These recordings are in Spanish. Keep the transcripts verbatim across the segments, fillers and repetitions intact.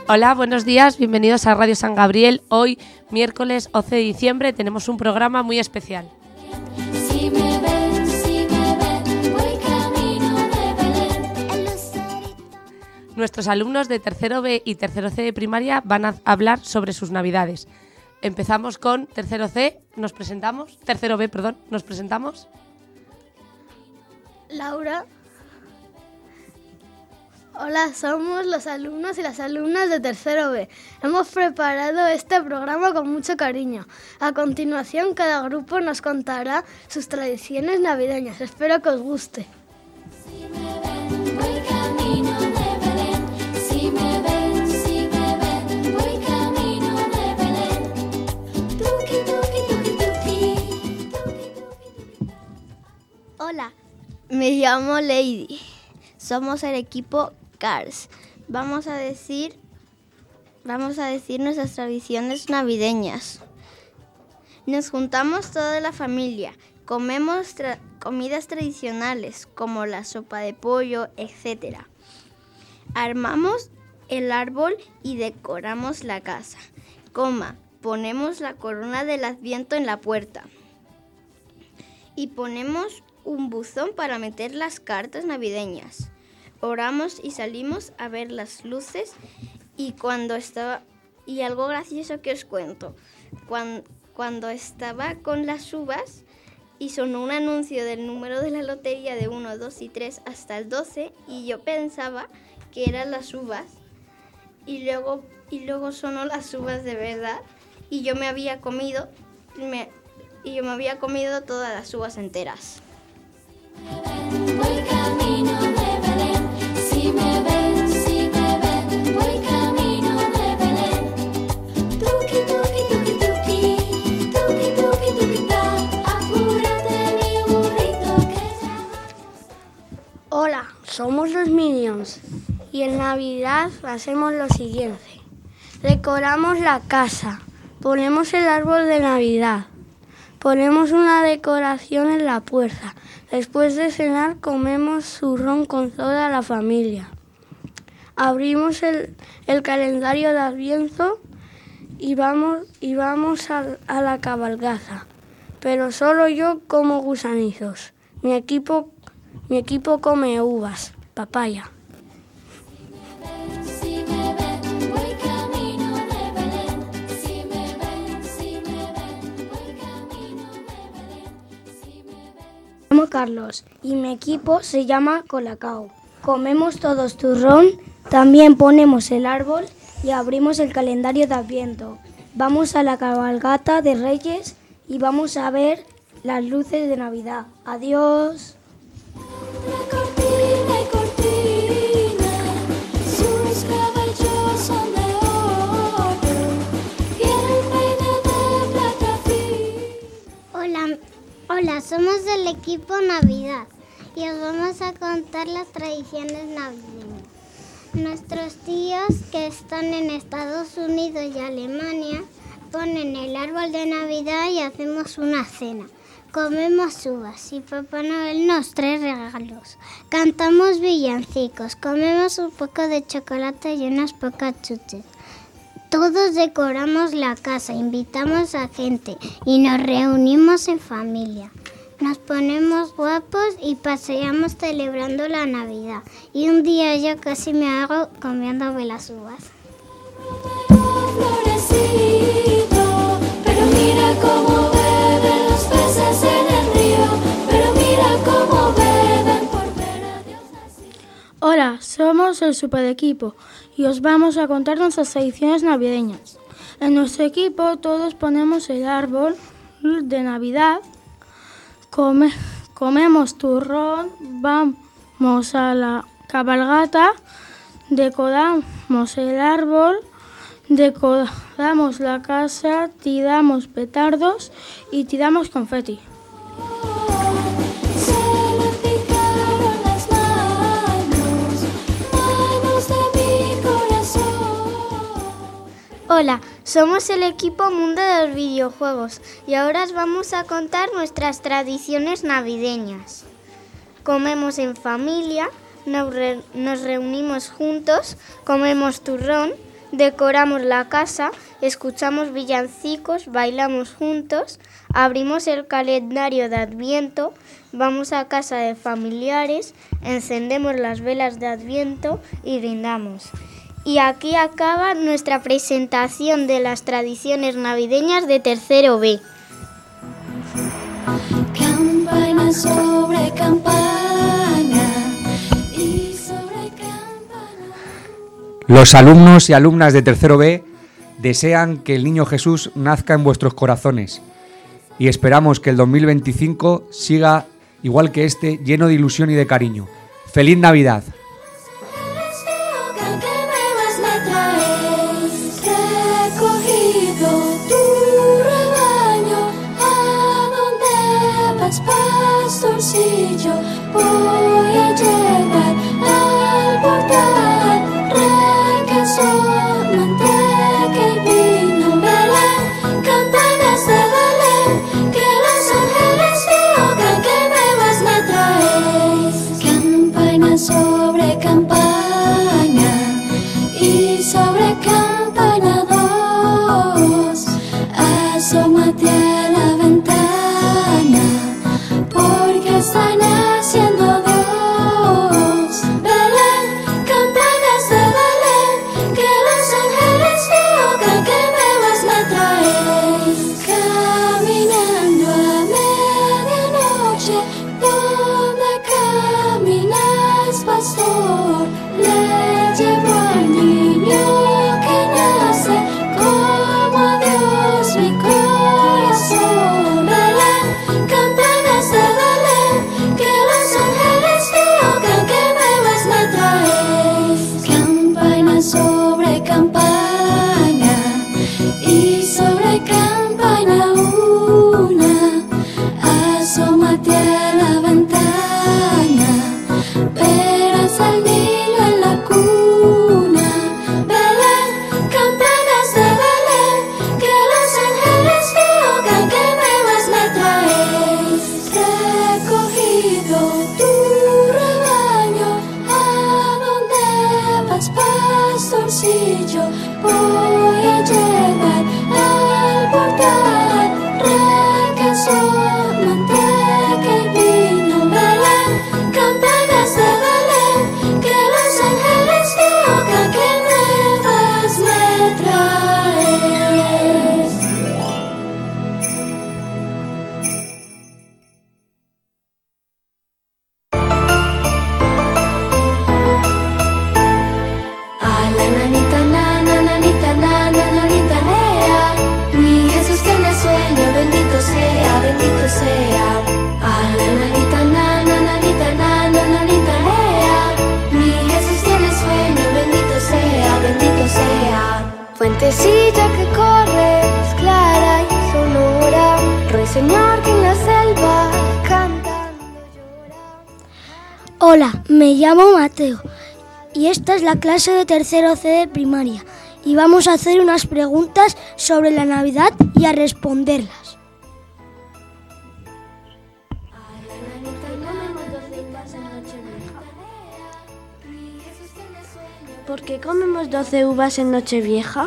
Hola, buenos días, bienvenidos a Radio San Gabriel. Hoy, miércoles once de diciembre, tenemos un programa muy especial. Si me ven, si me ven, voy camino de Belén. Nuestros alumnos de tercero B y tercero C de primaria van a hablar sobre sus navidades. Empezamos con tercero C, nos presentamos, tercero B, perdón, nos presentamos. Laura. Hola, somos los alumnos y las alumnas de tercero B. Hemos preparado este programa con mucho cariño. A continuación, cada grupo nos contará sus tradiciones navideñas. Espero que os guste. Si me ven, voy camino de Belén. Si me ven, si me ven, voy camino de Belén. Tuki, tuki, tuki, tuki, tuki, tuki. Hola, me llamo Lady. Somos el equipo Cars. Vamos a decir, vamos a decir nuestras tradiciones navideñas. Nos juntamos toda la familia, comemos tra- comidas tradicionales como la sopa de pollo, etcétera. Armamos el árbol y decoramos la casa. Coma, ponemos la corona del Adviento en la puerta. Y ponemos un buzón para meter las cartas navideñas. Oramos y salimos a ver las luces y cuando estaba y algo gracioso que os cuento. Cuando, cuando estaba con las uvas y sonó un anuncio del número de la lotería de uno, dos y tres hasta el doce y yo pensaba que eran las uvas y luego, y luego sonó las uvas de verdad y yo me había comido me, y yo me había comido todas las uvas enteras. Voy camino de Belén. Si me ven, si me ven, voy camino de Belén. Tuki, tuki, tuki, tuki, tuki, tuki, tuki, ta. Apúrate, mi burrito, que ya va. Hola, somos los Minions y en Navidad hacemos lo siguiente. Decoramos la casa, ponemos el árbol de Navidad, ponemos una decoración en la puerta. Después de cenar comemos zurrón con toda la familia. Abrimos el, el calendario de Adviento y vamos, y vamos a, a la cabalgata. Pero solo yo como gusanizos. Mi equipo, mi equipo come uvas, papaya. Si me ven, voy camino de Belén. Si me ven, si me ven, voy camino de Belén. Si me ven. Me llamo Carlos y mi equipo se llama Colacao. Comemos todos turrón, también ponemos el árbol y abrimos el calendario de Adviento. Vamos a la cabalgata de Reyes y vamos a ver las luces de Navidad. Adiós. Cortina y cortina, sus cabellos son de oro y el peine de plata fina. Hola, hola, somos del equipo Navidad y os vamos a contar las tradiciones navideñas. Nuestros tíos que están en Estados Unidos y Alemania ponen el árbol de Navidad y hacemos una cena. Comemos uvas y Papá Noel nos trae regalos. Cantamos villancicos, comemos un poco de chocolate y unas pocas chuches. Todos decoramos la casa, invitamos a gente y nos reunimos en familia. Nos ponemos guapos y paseamos celebrando la Navidad. Y un día yo casi me hago comiéndome las uvas. Florecito, pero mira cómo beben los peces en el río, pero mira cómo beben por ver a Dios nacido. Hola, somos el Super Equipo y os vamos a contar nuestras tradiciones navideñas. En nuestro equipo todos ponemos el árbol de Navidad, come, comemos turrón, vamos a la cabalgata, decoramos el árbol, decoramos la casa, tiramos petardos y tiramos confeti. Se me picaron las manos, manos de mi corazón. Hola, somos el equipo Mundo de los Videojuegos y ahora os vamos a contar nuestras tradiciones navideñas. Comemos en familia, nos, re- nos reunimos juntos, comemos turrón, Decoramos la casa, escuchamos villancicos, bailamos juntos, abrimos el calendario de Adviento, vamos a casa de familiares, encendemos las velas de Adviento y brindamos. Y aquí acaba nuestra presentación de las tradiciones navideñas de tercero B. Campana sobre campana y sobre campana. Los alumnos y alumnas de tercero B desean que el niño Jesús nazca en vuestros corazones y esperamos que el dos mil veinticinco siga igual que este, lleno de ilusión y de cariño. ¡Feliz Navidad! Pastorcillo, voy a llevar al portal requesón, manteca y vino. Belén, campanas de Belén, que los ángeles tocan, que nuevas me traéis. Campana sobre campana y sobre campana dos, asómate a la ventana. Está naciendo Dios. Belén, campanas de Belén, que los ángeles tocan, que nuevas me traéis. Caminando a medianoche, donde caminas, pastor, le llevo al niño que nace, como a Dios mi corazón. Belén, campanas de Belén, que los ángeles tocan, que nuevas me traéis. Campana sobre campana y sobre campana una, asómate a la ventana, verás al niño en la cuna. Belén, campanas de Belén, que los ángeles tocan, que nuevas me traéis. Recogido tu rebaño, a donde vas, pastorcillo, voy a llevar al portal requesón, manteca y vino. Belén, campanas de Belén, que los ángeles tocan, que nuevas me traéis. A la nanita, nana, nanita, nana, nanita, nea, mi Jesús tiene sueño, bendito sea, bendito sea. A la nanita, nana, nanita, nana, nanita, nea, mi Jesús tiene sueño, bendito sea, bendito sea. Fuentecilla que corre, es clara y sonora, ruiseñor que en la selva cantando llora. Hola, me llamo Mateo y esta es la clase de tercero C de primaria y vamos a hacer unas preguntas sobre la Navidad y a responderlas. ¿Por qué comemos doce uvas en Nochevieja?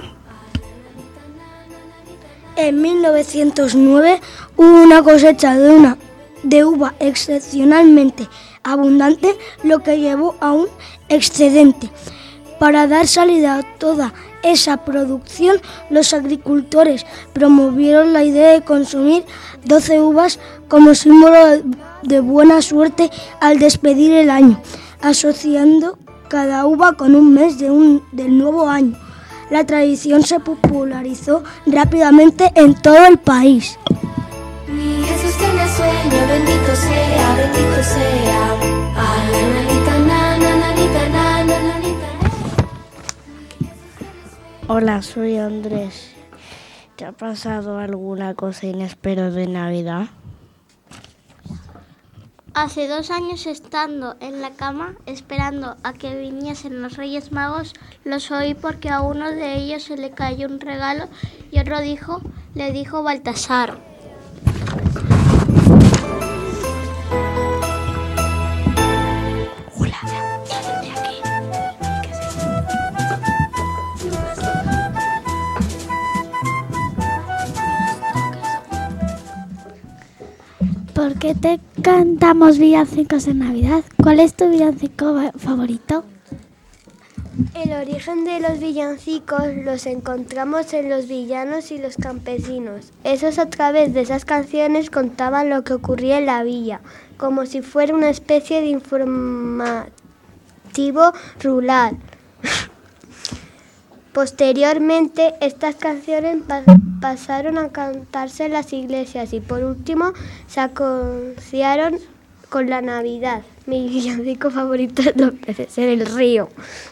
En mil novecientos nueve hubo una cosecha de, una, de uva excepcionalmente abundante, lo que llevó a un excedente. Para dar salida a toda esa producción, los agricultores promovieron la idea de consumir doce uvas como símbolo de buena suerte al despedir el año, asociando cada uva con un mes de un, del nuevo año. La tradición se popularizó rápidamente en todo el país. Mi Jesús tiene sueño, bendito sea, bendito sea. A la nanita, nana, nanita, nana, nanita. Hola, soy Andrés. ¿Te ha pasado alguna cosa inesperada de Navidad? Hace dos años, estando en la cama esperando a que viniesen los Reyes Magos, los oí porque a uno de ellos se le cayó un regalo y otro dijo, le dijo Baltasar. Hola, de aquí. ¿Qué es esto? ¿Por qué te cantamos villancicos en Navidad? ¿Cuál es tu villancico favorito? El origen de los villancicos los encontramos en los villanos y los campesinos. Esos a través de esas canciones contaban lo que ocurría en la villa, como si fuera una especie de informativo rural. Posteriormente, estas canciones pa- pasaron a cantarse en las iglesias y por último se asociaron con la Navidad. Mi villancico favorito es Los peces en el río.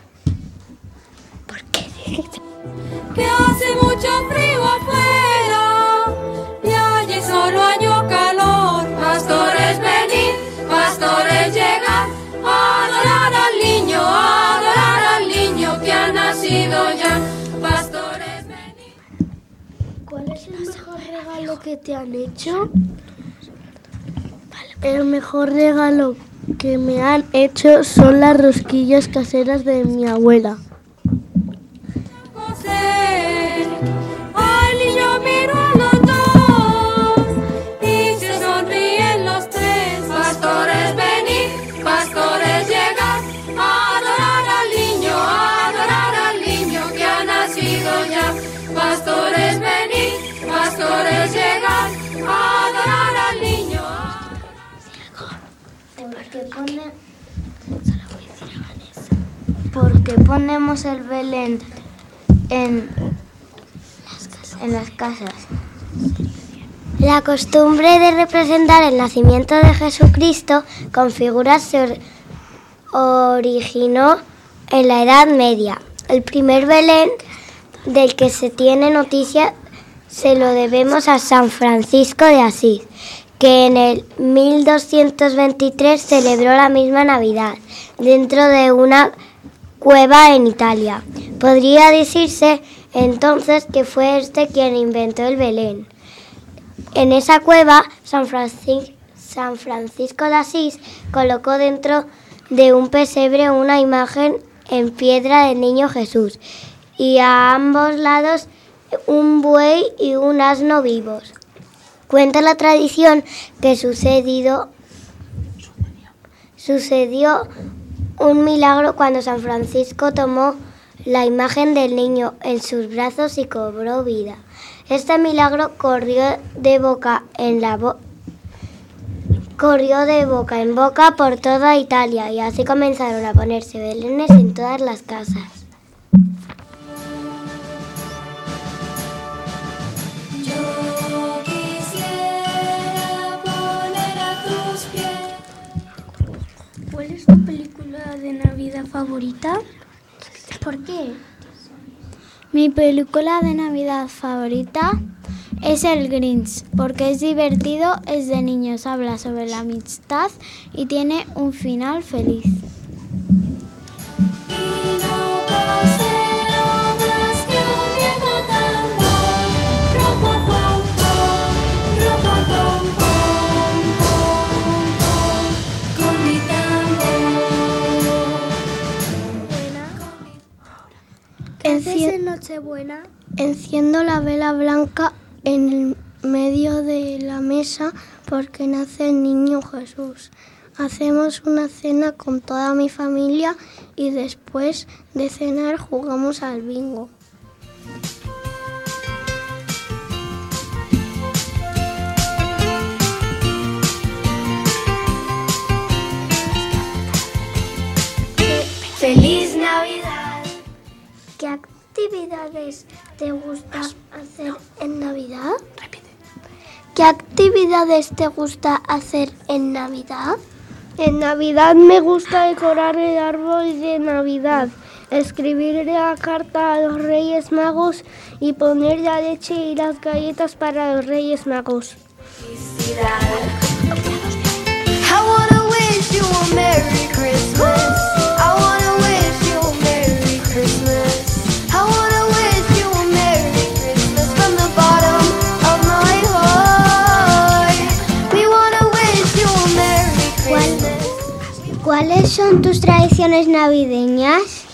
Que hace mucho frío afuera y allí solo hay calor. Pastores venid, pastores llegad, a adorar al niño, a adorar al niño que ha nacido ya. Pastores venid. ¿Cuál es el mejor regalo que te han hecho? El mejor regalo que me han hecho son las rosquillas caseras de mi abuela. Al niño miro a los dos y se sonríen los tres. Pastores venid, pastores llegad, a adorar al niño, a adorar al niño que ha nacido ya. Pastores venid, pastores llegad, a adorar al niño. ¿Por qué pone- ¿Por qué ponemos el Belén en, en las casas? La costumbre de representar el nacimiento de Jesucristo con figuras se or- originó en la Edad Media. El primer Belén del que se tiene noticia se lo debemos a San Francisco de Asís, que en el mil doscientos veintitrés celebró la misma Navidad dentro de una cueva en Italia. Podría decirse entonces que fue este quien inventó el Belén. En esa cueva, San Francisco, San Francisco de Asís colocó dentro de un pesebre una imagen en piedra del niño Jesús y a ambos lados un buey y un asno vivos. Cuenta la tradición que sucedido, sucedió un milagro cuando San Francisco tomó la imagen del niño en sus brazos y cobró vida. Este milagro corrió de boca en la bo- corrió de boca en boca por toda Italia y así comenzaron a ponerse belenes en todas las casas. Yo quisiera poner a tus pies. ¿Cuál es tu película de Navidad favorita? ¿Por qué? Mi película de Navidad favorita es El Grinch, porque es divertido, es de niños, habla sobre la amistad y tiene un final feliz. Y no puedo ser más que un viejo tambor. Ropa, pom, pom, ropa, pom, pom, pom, pom, con mi tambor. ¿Qué haces en Nochebuena? Enciendo la vela blanca en el medio de la mesa porque nace el niño Jesús. Hacemos una cena con toda mi familia y después de cenar jugamos al bingo. ¡Feliz Navidad! ¿Qué actividades te gusta hacer en Navidad? Repite. ¿Qué actividades te gusta hacer en Navidad? En Navidad me gusta decorar el árbol de Navidad, escribir la carta a los Reyes Magos y poner la leche y las galletas para los Reyes Magos. I wanna wish you a Merry Christmas. I wanna wish you a Merry Christmas. I wanna wish you a Merry Christmas from the bottom of my heart. We wanna wish you a Merry Christmas. ¿Cuáles son tus tradiciones navideñas?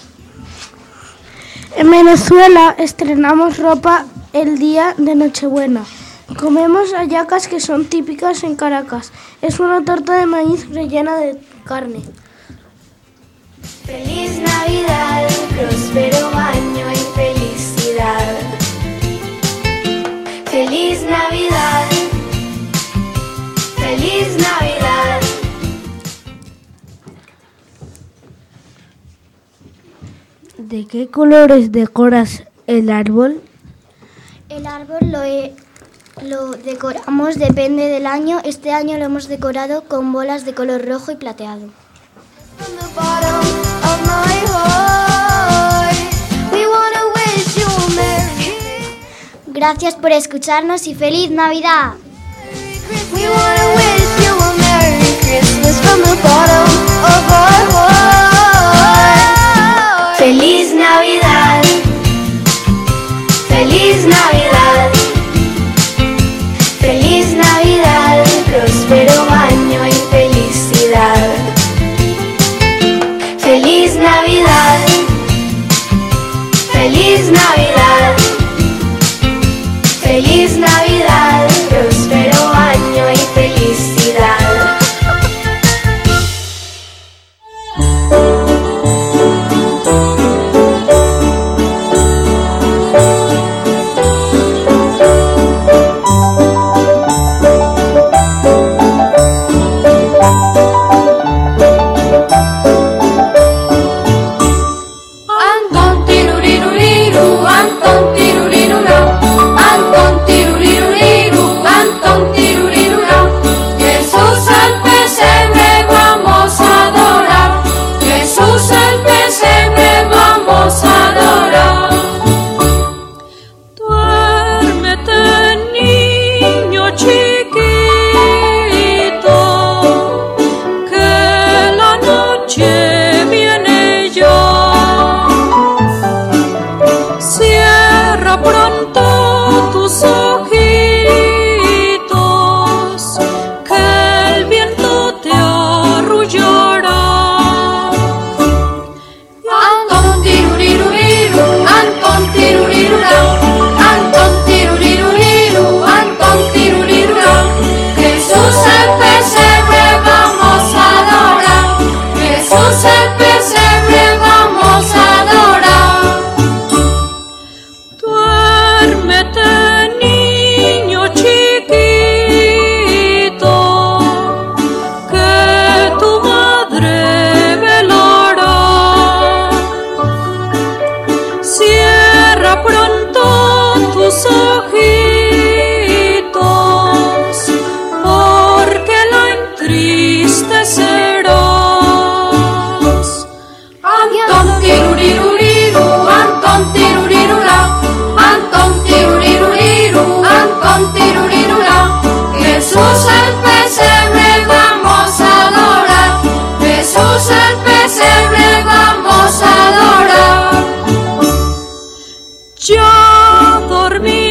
En Venezuela estrenamos ropa el día de Nochebuena. Comemos hallacas, que son típicas en Caracas. Es una torta de maíz rellena de carne. Feliz Navidad, próspero año y felicidad. Feliz Navidad, feliz Navidad. ¿De qué colores decoras el árbol? El árbol lo, he- lo decoramos, depende del año. Este año lo hemos decorado con bolas de color rojo y plateado. From the bottom of my heart, we wanna wish you a Merry Gracias por escucharnos y feliz Navidad. Christmas. We wanna wish you a Merry Christmas from the bottom of our heart. Feliz Navidad, feliz Navidad, feliz Navidad, próspero año y felicidad. Feliz Navidad, feliz Navidad, feliz Navidad, próspero año y felicidad. Anton tiruriru, Anton tiruriru, Anton tiruriru, Anton tiruriru. Jesús al pesebre vamos a adorar, Jesús al pesebre vamos a adorar. Duérmete, niño chiquito, que la noche viene ya. Cierra pronto tus ojitos, que el viento te arrullará. Anton tiruriru, Anton tiruriru, Anton tiruriru, Anton tiruriru. Jesús al pesebre vamos a adorar, Jesús al pesebre vamos a adorar. Duérmete, niño chiquito, que tu madre velará. Cierra pronto tus ojitos, porque la entristecerás. Anton tiruriru, Anton tiruriru, Anton tiruriru, Anton tiruriru. Jesús al pesebre vamos a adorar, Jesús al pesebre vamos a adorar. Ya dormí